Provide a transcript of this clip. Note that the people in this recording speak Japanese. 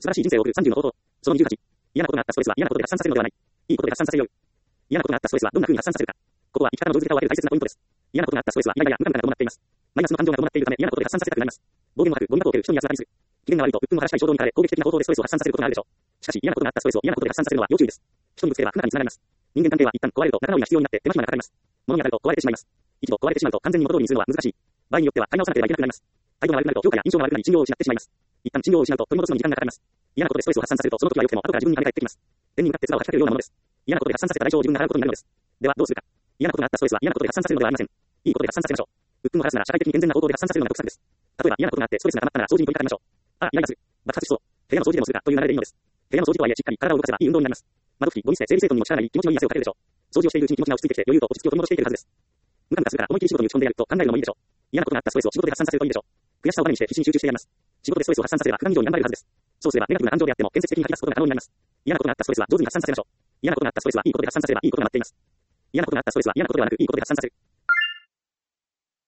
素晴らしい人生を送る30の方法。その28。嫌なことがあったストレスは嫌なことで発散させるのではない。いいことで発散させるよう。嫌なことがあったストレスはどんな風に発散させるか。ここは生き方の上手さを分ける大切なポイントです。嫌なことがあったストレスはイライラや無感が伴っています。マイナスの感情が伴っているため嫌なことで発散させたくなります。暴言も吐く、ゴミ箱を蹴る、人に安らかにする。機嫌が悪いと鬱憤を晴らしたい衝動に駆られ攻撃的な方法でストレスを発散させることがあるでしょう。しかし嫌なことがあったストレスを嫌なことで発散させるのは要注意です。人にぶつければ不仲につながります。人間関係は一旦壊れると仲直りが必要になって手間暇がかかります。物に当たると壊れてしまいます。一度壊れてしまうと完全に元通りにするのは難しい。場合によっては買い直さなければいけなくなります。態度が悪くなると評価や印象が悪くなり信用を失ってしまいます。一旦信用を失うと取り戻すのに時間がかかります。嫌なことでストレスを発散させるとその時は良くても後から自分に跳ね返ってきます。天に向かって唾を吐きかけるようなものです。嫌なことで発散させた代償を自分が払うことになるのです。ではどうするか。嫌なことがあったストレスは嫌なことで発散させるのではありません。いいことで発散させましょう。鬱憤を晴らすなら社会的に健全な方法で発散させるのが得策です。例えば嫌なことがあってストレスが溜まったなら掃除に取り掛かりましょう。ああ、イライラする。爆発しそう。部屋の掃除でもするかという流れでいいのです。部屋の掃除とはいえしっかり体を動かせばいい運動になります。窓拭き、ゴミ捨て、整理整頓にも力なり気持ちのいい汗をかけるでしょう。掃除をしているうちに気持ちが落ち着いてきて余裕と落ち着きを取り戻していけるはずです。無感がするから思い切り仕事に打ち込んでやると考えるのもいいでしょう。嫌なことがあったストレスを仕事で発散させるといいでしょう。悔しさをバネにして必死に集中してやります。仕事でストレスを発散させれば普段以上に頑張れるはずです。そうすればネガティブな感情であっても建設的に吐き出すことが可能になります。嫌なことがあったストレスは上手に発散させましょう。嫌なことがあったストレスはいいことで発散させればいいことが待っています。嫌なことがあったストレスは嫌なことではなくいいことで発散させる。